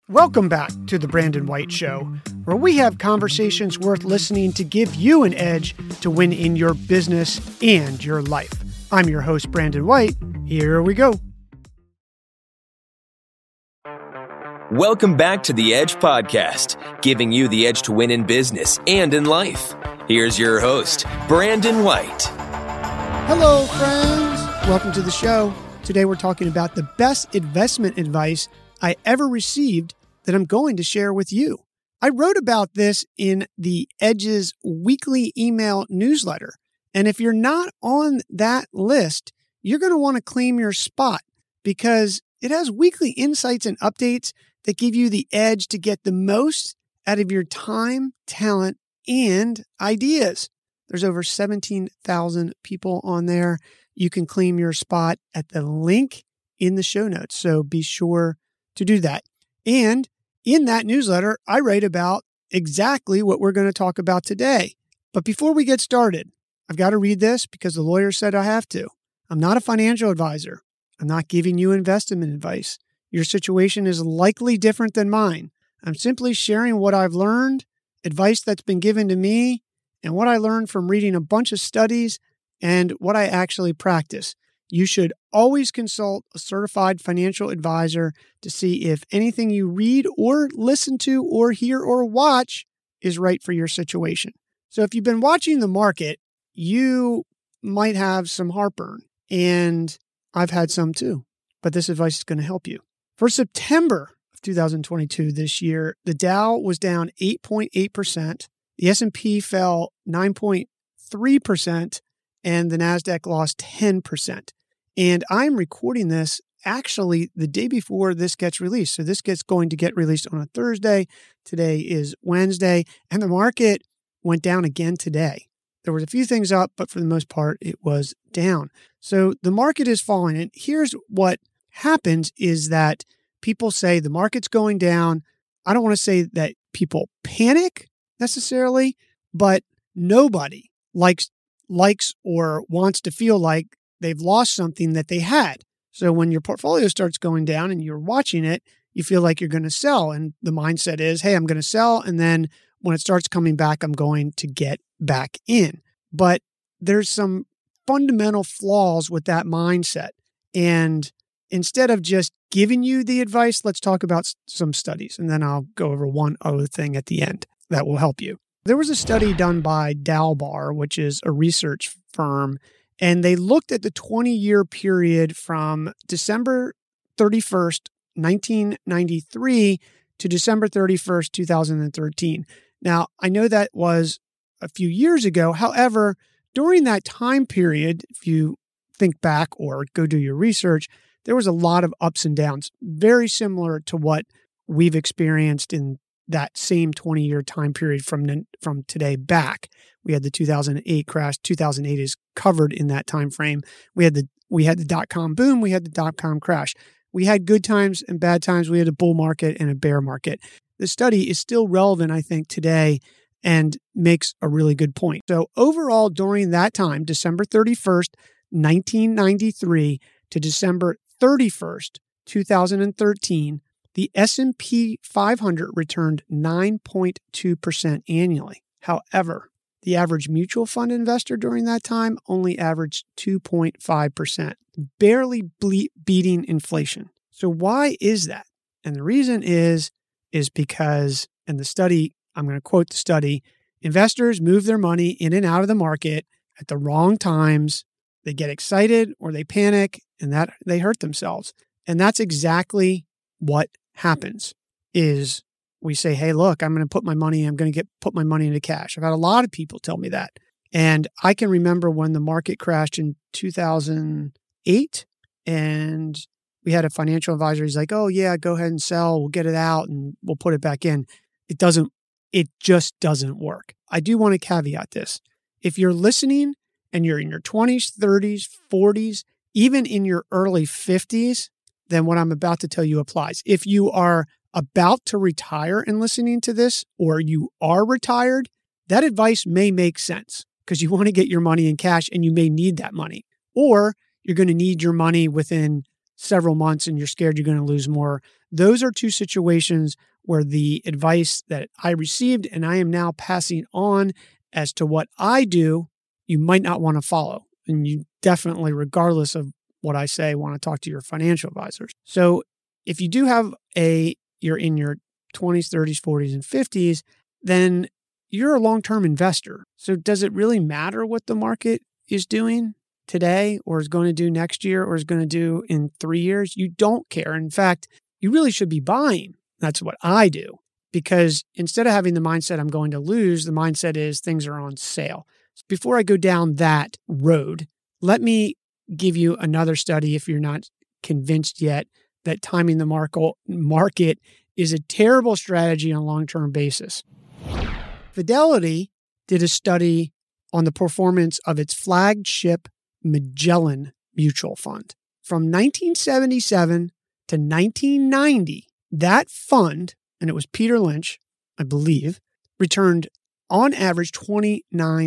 Welcome back to The Brandon White Show, where we have conversations worth listening to give you an edge to win in your business and your life. I'm your host, Brandon White. Here we go. Welcome back to The Edge Podcast, giving you the edge to win in business and in life. Here's your host, Brandon White. Hello, friends. Welcome to the show. Today we're talking about the best investment advice I ever received that I'm going to share with you. I wrote about this in the Edge's weekly email newsletter. And if you're not on that list, you're going to want to claim your spot because it has weekly insights and updates that give you the edge to get the most out of your time, talent, and ideas. There's over 17,000 people on there. You can claim your spot at the link in the show notes. So be sure to do that. And in that newsletter, I write about exactly what we're going to talk about today. But before we get started, I've got to read this because the lawyer said I have to. I'm not a financial advisor. I'm not giving you investment advice. Your situation is likely different than mine. I'm simply sharing what I've learned, advice that's been given to me, and what I learned from reading a bunch of studies and what I actually practice. You should always consult a certified financial advisor to see if anything you read or listen to or hear or watch is right for your situation. So if you've been watching the market, you might have some heartburn, and I've had some too, but this advice is going to help you. For September of 2022 this year, the Dow was down 8.8%, the S&P fell 9.3%, and the NASDAQ lost 10%. And I'm recording this actually the day before this gets released. So this gets going to get released on a Thursday. Today is Wednesday, and the market went down again today. There was a few things up, but for the most part, it was down. So the market is falling. And here's what happens is that people say the market's going down. I don't want to say that people panic necessarily, but nobody likes or wants to feel like they've lost something that they had. So when your portfolio starts going down and you're watching it, you feel like you're going to sell. And the mindset is, hey, I'm going to sell. And then when it starts coming back, I'm going to get back in. But there's some fundamental flaws with that mindset. And instead of just giving you the advice, let's talk about some studies. And then I'll go over one other thing at the end that will help you. There was a study done by Dalbar, which is a research firm, and they looked at the 20-year period from December 31st, 1993 to December 31st, 2013. Now, I know that was a few years ago. However, during that time period, if you think back or go do your research, there was a lot of ups and downs, very similar to what we've experienced in that same 20-year time period from today back. We had the 2008 crash. 2008 is covered in that time frame. We had the dot-com boom. We had the dot-com crash. We had good times and bad times. We had a bull market and a bear market. The study is still relevant, I think, today and makes a really good point. So overall, during that time, December 31st, 1993 to December 31st, 2013, the S&P 500 returned 9.2% annually. However, the average mutual fund investor during that time only averaged 2.5%, barely beating inflation. So why is that? And the reason is because, and the study, I'm going to quote the study, investors move their money in and out of the market at the wrong times. They get excited or they panic and that they hurt themselves. And that's exactly what happens is we say, hey, look, I'm going to put my money into cash. I've had a lot of people tell me that. And I can remember when the market crashed in 2008 and we had a financial advisor. He's like, oh yeah, go ahead and sell. We'll get it out and we'll put it back in. It just doesn't work. I do want to caveat this. If you're listening and you're in your 20s, 30s, 40s, even in your early 50s, then what I'm about to tell you applies. If you are about to retire and listening to this, or you are retired, that advice may make sense because you want to get your money in cash and you may need that money. Or you're going to need your money within several months and you're scared you're going to lose more. Those are two situations where the advice that I received and I am now passing on as to what I do, you might not want to follow. And you definitely, regardless of what I say, want to talk to your financial advisors. So if you do have you're in your 20s, 30s, 40s, and 50s, then you're a long-term investor. So does it really matter what the market is doing today or is going to do next year or is going to do in 3 years? You don't care. In fact, you really should be buying. That's what I do. Because instead of having the mindset I'm going to lose, the mindset is things are on sale. So before I go down that road, let me give you another study if you're not convinced yet that timing the market is a terrible strategy on a long-term basis. Fidelity did a study on the performance of its flagship Magellan mutual fund. From 1977 to 1990, that fund, and it was Peter Lynch, I believe, returned on average 29%.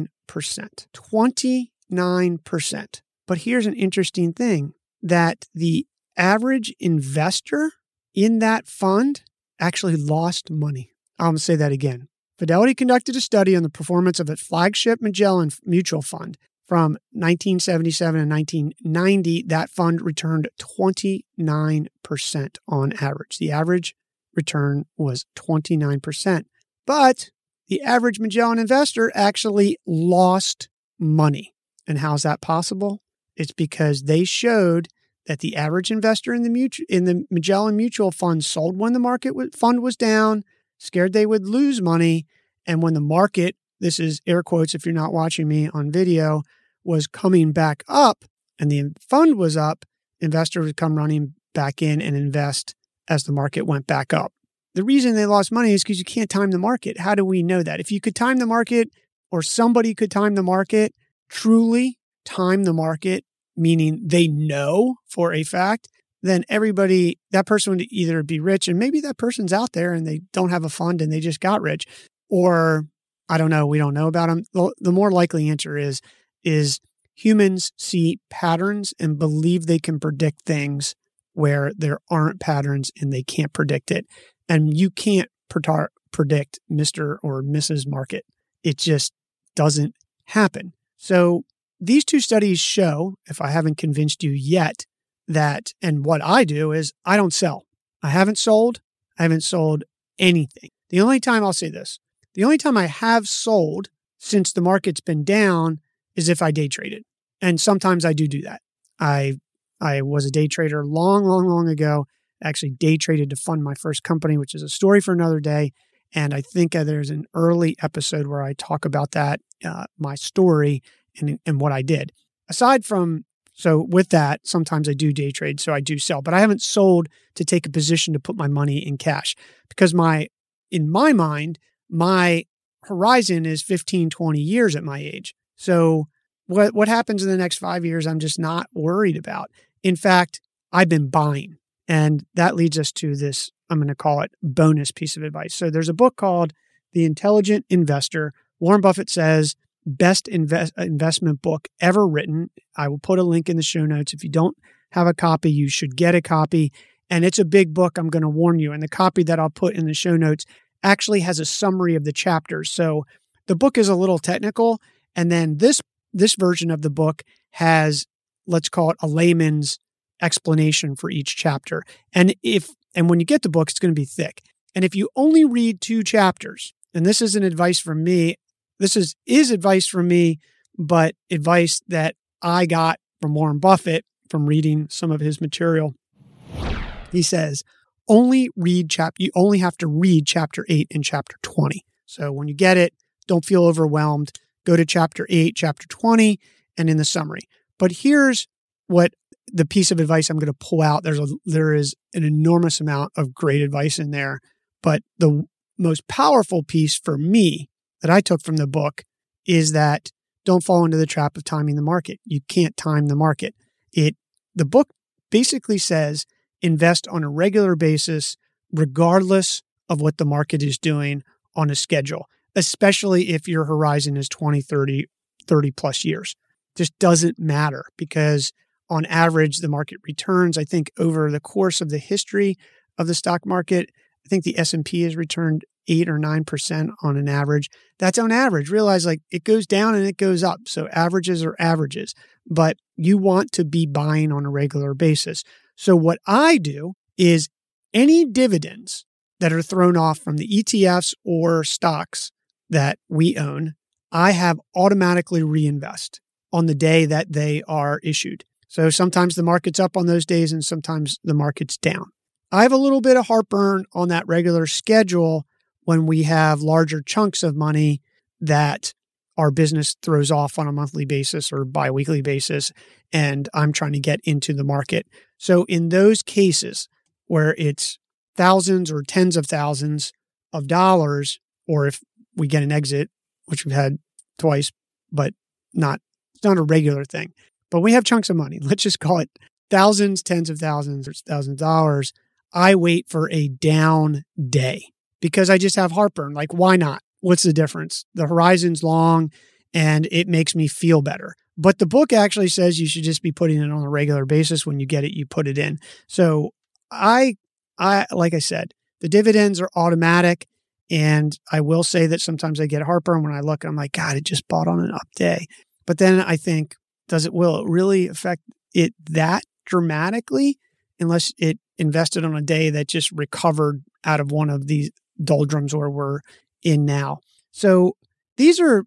29%. But here's an interesting thing, that the average investor in that fund actually lost money. I'm going to say that again. Fidelity conducted a study on the performance of its flagship Magellan mutual fund. From 1977 and 1990, that fund returned 29% on average. The average return was 29%. But the average Magellan investor actually lost money. And how's that possible? It's because they showed that the average investor in the Magellan mutual fund sold when the fund was down, scared they would lose money, and when the market, this is air quotes if you're not watching me on video, was coming back up and the fund was up, investors would come running back in and invest as the market went back up. The reason they lost money is because you can't time the market. How do we know that? If you could time the market or somebody could time the market, truly time the market, meaning they know for a fact, then that person would either be rich, and maybe that person's out there and they don't have a fund and they just got rich, or I don't know, we don't know about them. The more likely answer is humans see patterns and believe they can predict things where there aren't patterns and they can't predict it. And you can't predict Mr. or Mrs. Market. It just doesn't happen. So these two studies show, if I haven't convinced you yet, that, and what I do is I don't sell. I haven't sold anything. The only time I have sold since the market's been down is if I day traded. And sometimes I do that. I was a day trader long ago. Actually day traded to fund my first company, which is a story for another day. And I think there's an early episode where I talk about that, my story and what I did. So with that, sometimes I do day trade, so I do sell. But I haven't sold to take a position to put my money in cash because in my mind, my horizon is 15, 20 years at my age. So what happens in the next 5 years, I'm just not worried about. In fact, I've been buying. And that leads us to this, I'm going to call it bonus piece of advice. So there's a book called The Intelligent Investor. Warren Buffett says, best investment book ever written. I will put a link in the show notes. If you don't have a copy, you should get a copy. And it's a big book, I'm going to warn you. And the copy that I'll put in the show notes actually has a summary of the chapters. So the book is a little technical. And then this version of the book has, let's call it a layman's explanation for each chapter. And when you get the book, it's going to be thick. And if you only read 2 chapters, and this isn't advice from me, this is advice from me, but advice that I got from Warren Buffett from reading some of his material. He says, you only have to read chapter 8 and chapter 20. So when you get it, don't feel overwhelmed. Go to chapter 8, chapter 20, and in the summary. But here's what the piece of advice I'm going to pull out. There is an enormous amount of great advice in there, but the most powerful piece for me that I took from the book is that don't fall into the trap of timing the market. You can't time the market. The book basically says invest on a regular basis, regardless of what the market is doing on a schedule, especially if your horizon is 20, 30 plus years. Just doesn't matter because on average, the market returns. I think over the course of the history of the stock market, I think the S&P has returned 8 or 9% on an average. That's on average. Realize like it goes down and it goes up. So averages are averages, but you want to be buying on a regular basis. So what I do is any dividends that are thrown off from the ETFs or stocks that we own, I have automatically reinvest on the day that they are issued. So sometimes the market's up on those days and sometimes the market's down. I have a little bit of heartburn on that regular schedule when we have larger chunks of money that our business throws off on a monthly basis or biweekly basis, and I'm trying to get into the market. So in those cases where it's thousands or tens of thousands of dollars, or if we get an exit, which we've had twice, but it's not a regular thing. But we have chunks of money. Let's just call it thousands, tens of thousands, or thousands of dollars. I wait for a down day because I just have heartburn. Like, why not? What's the difference? The horizon's long and it makes me feel better. But the book actually says you should just be putting it on a regular basis. When you get it, you put it in. So I like I said, the dividends are automatic. And I will say that sometimes I get heartburn when I look and I'm like, God, it just bought on an up day. But then I think, will it really affect it that dramatically unless it invested on a day that just recovered out of one of these doldrums where we're in now? So these are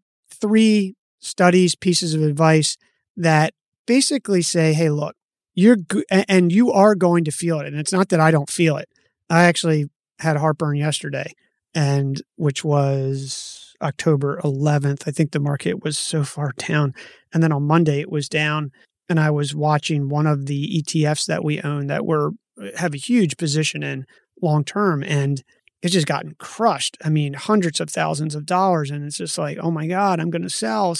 3 studies, pieces of advice that basically say, hey, look, you are going to feel it. And it's not that I don't feel it. I actually had heartburn yesterday, and which was October 11th. I think the market was so far down. And then on Monday it was down, and I was watching one of the ETFs that we own that have a huge position in long term, and it's just gotten crushed. I mean, hundreds of thousands of dollars. And it's just like, oh my God, I'm going to sell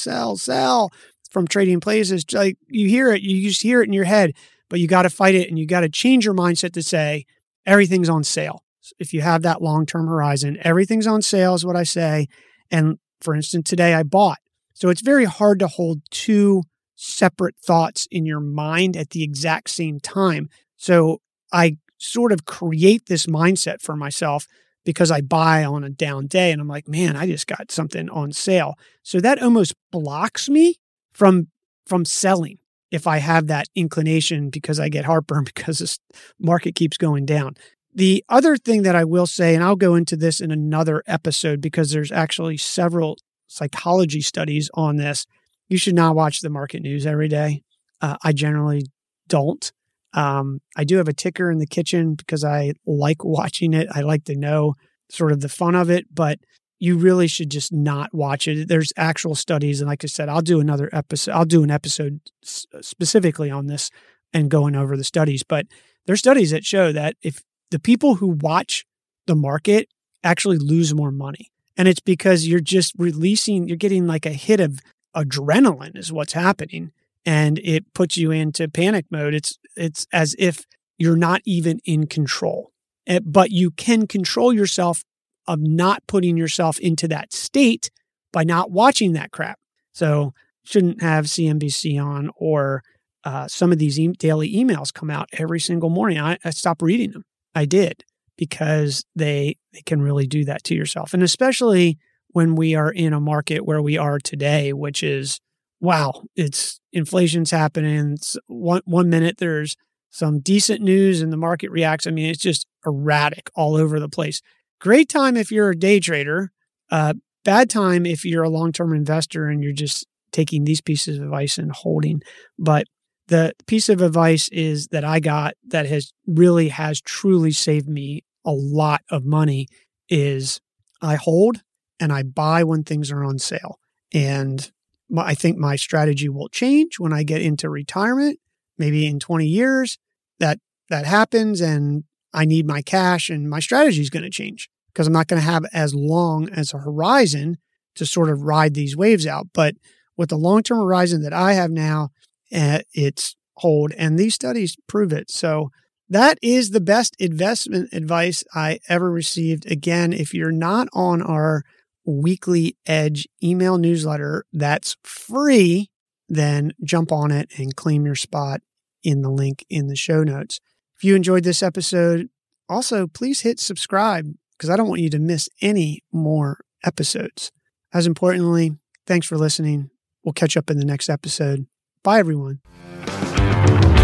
from Trading Places. Like you hear it, you just hear it in your head, but you got to fight it and you got to change your mindset to say everything's on sale. If you have that long-term horizon, everything's on sale is what I say. And for instance, today I bought. So it's very hard to hold 2 separate thoughts in your mind at the exact same time. So I sort of create this mindset for myself because I buy on a down day and I'm like, man, I just got something on sale. So that almost blocks me from selling if I have that inclination because I get heartburn because this market keeps going down. The other thing that I will say, and I'll go into this in another episode because there's actually several psychology studies on this. You should not watch the market news every day. I generally don't. I do have a ticker in the kitchen because I like watching it. I like to know sort of the fun of it, but you really should just not watch it. There's actual studies. And like I said, I'll do another episode. I'll do an episode specifically on this and going over the studies. But there's studies that show that if the people who watch the market actually lose more money. And it's because you're just you're getting like a hit of adrenaline is what's happening. And it puts you into panic mode. It's as if you're not even in control. But you can control yourself of not putting yourself into that state by not watching that crap. So shouldn't have CNBC on or some of these daily emails come out every single morning. I stopped reading them. I did because they can really do that to yourself. And especially when we are in a market where we are today, which is, wow, inflation's happening. It's one minute there's some decent news and the market reacts. I mean, it's just erratic all over the place. Great time if you're a day trader. Bad time if you're a long-term investor and you're just taking these pieces of advice and holding. But the piece of advice is that I got that has truly saved me a lot of money is I hold and I buy when things are on sale. And I think my strategy will change when I get into retirement. Maybe in 20 years that happens and I need my cash and my strategy is going to change because I'm not going to have as long as a horizon to sort of ride these waves out. But with the long-term horizon that I have now, it's hold. And these studies prove it. So that is the best investment advice I ever received. Again, if you're not on our weekly Edge email newsletter that's free, then jump on it and claim your spot in the link in the show notes. If you enjoyed this episode, also please hit subscribe because I don't want you to miss any more episodes. As importantly, thanks for listening. We'll catch up in the next episode. Bye, everyone.